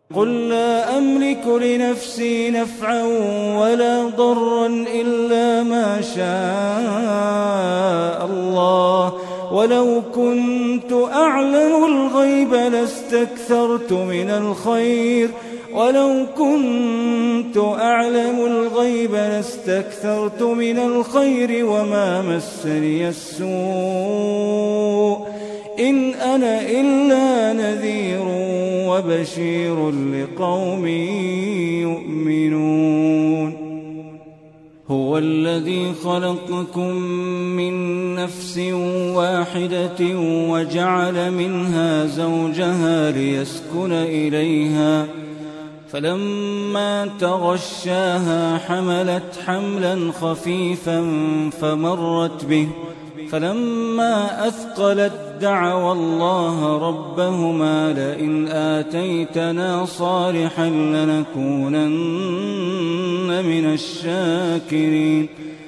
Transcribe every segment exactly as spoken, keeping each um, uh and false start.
قل لا أملك لنفسي نفعا ولا ضرا إلا ما شاء الله ولو كنت أعلم الغيب لاستكثرت من الخير ولو كنت أعلم الغيب لاستكثرت من الخير وما مسني السوء إن أنا إلا نذير وبشير لقوم يؤمنون. هو الذي خلقكم من نفس واحدة وجعل منها زوجها ليسكن إليها فلما تغشاها حملت حملا خفيفا فمرت به فلما أثقلت دعوا الله ربهما لئن آتيتنا صالحا لنكونن من الشاكرين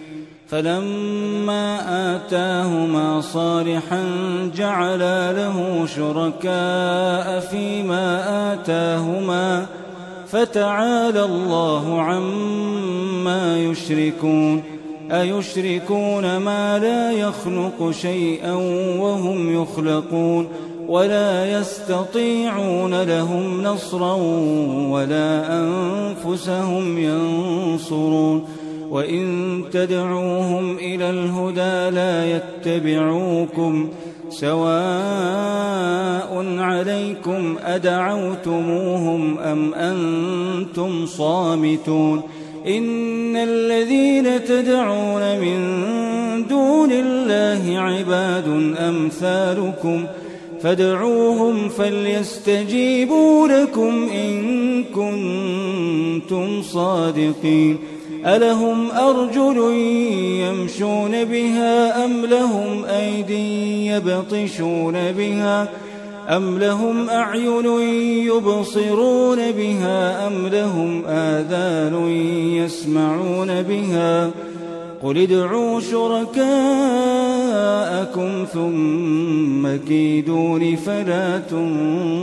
فلما آتاهما صالحا جعلا له شركاء فيما آتاهما فتعالى الله عما يشركون أيشركون ما لا يخلق شيئا وهم يخلقون ولا يستطيعون لهم نصرا ولا أنفسهم ينصرون وإن تدعوهم إلى الهدى لا يتبعوكم سواء عليكم أدعوتموهم أم أنتم صامتون إن الذين تدعون من دون الله عباد أمثالكم فادعوهم فليستجيبوا لكم إن كنتم صادقين ألهم أرجل يمشون بها أم لهم أيدي يبطشون بها أم لهم أعين يبصرون بها أم لهم آذان يسمعون بها قل ادعوا شركاءكم ثم كيدون فلا تنظرون.